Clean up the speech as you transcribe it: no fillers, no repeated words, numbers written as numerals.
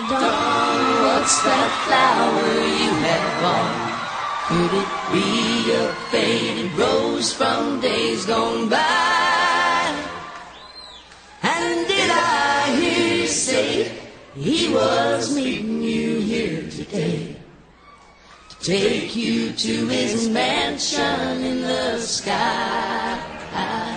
dawn, what's that flower you have gone? Could it be a faded rose from days gone by? And did I hear you say he was meeting you here today, to take you to his mansion in the sky?